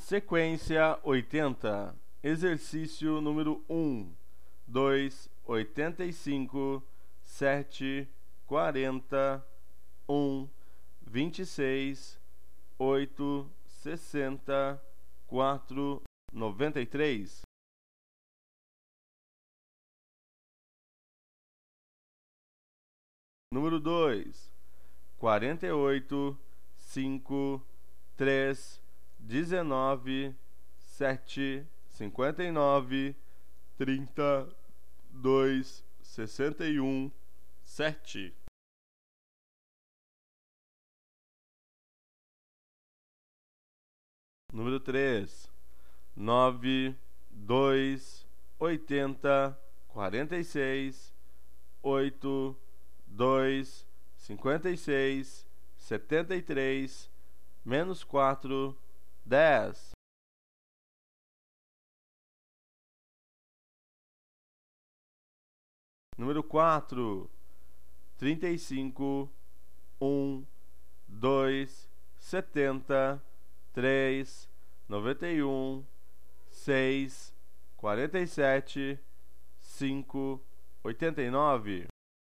Sequência 80. Exercício número 1, 2, 85, 7, 40, 1, 26, 8, 60, 4, 93. Número 2, 48, 5, 3, 19, 7, 59, 30, 2, 61, 7. Número 3, 9, 2, 80, 46, 8, 2, 56, 73, menos 4, 10. Número 4, 35, 1, 2, 70, 3, 91, 6, 47, 5, 89.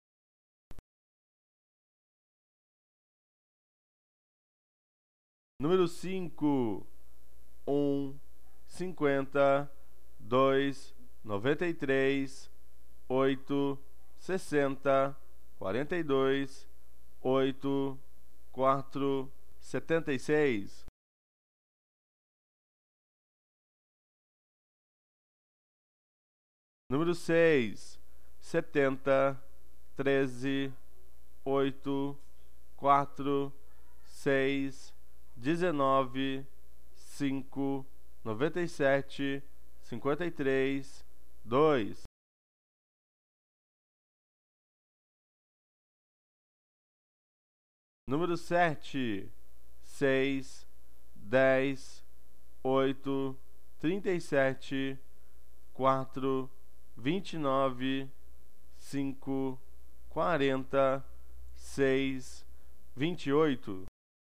Número 5, 1, 50, 2, 93, 8, 60, 42, 8, 4, 76. Número 6, 70, 13, 8, 4, 6, 19, 5, 97, 53, 2. Número 7, 6, 10, 8, 37, 4, 29, 5, 40, 6, 28.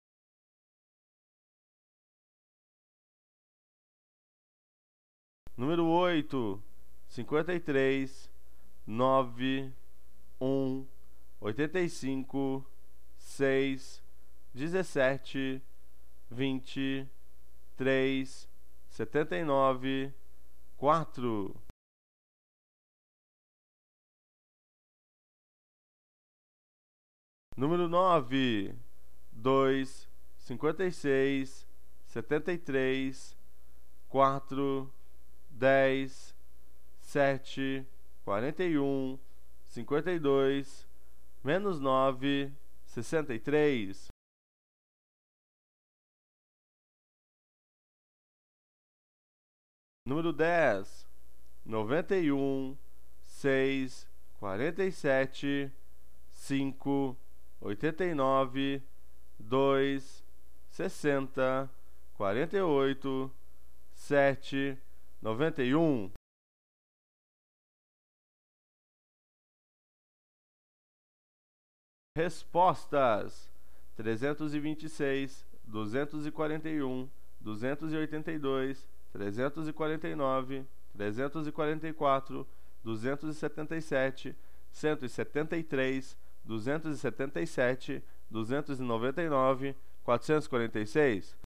Número 8, 53, 9, 1, 85, 6, 17, 20, 3, 79, 4. Número 9, 2, 56, 73, 4, 10, 7, 41, 52, menos 9, 63. Número 10, 91, 6, 47, 5, 89, 2, 60, 48, 7, 91. Respostas: 326, 241, 282, 349, 344, 277, 173, 277, 299, 446.